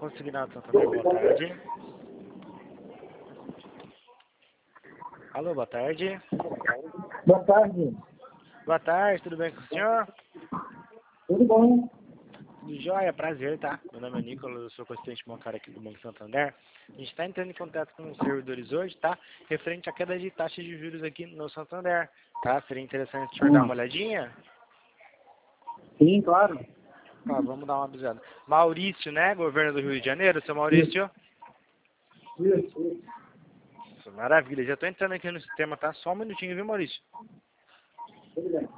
Consignado Santander, boa tarde. Alô, boa tarde. Boa tarde. Boa tarde, tudo bem com o senhor? Tudo bom? Tudo jóia, prazer, tá? Meu nome é Nicolas, eu sou assistente bancário aqui do Banco Santander. A gente está entrando em contato com os servidores hoje, tá? Referente à queda de taxa de juros aqui no Santander, tá? Seria interessante o senhor dar uma olhadinha? Sim, claro. Tá, vamos dar uma avisada. Maurício, né? Governo do Rio de Janeiro, seu Maurício? Isso. Isso, maravilha, já tô entrando aqui no sistema, tá? Só um minutinho, viu, Maurício? Tudo bem.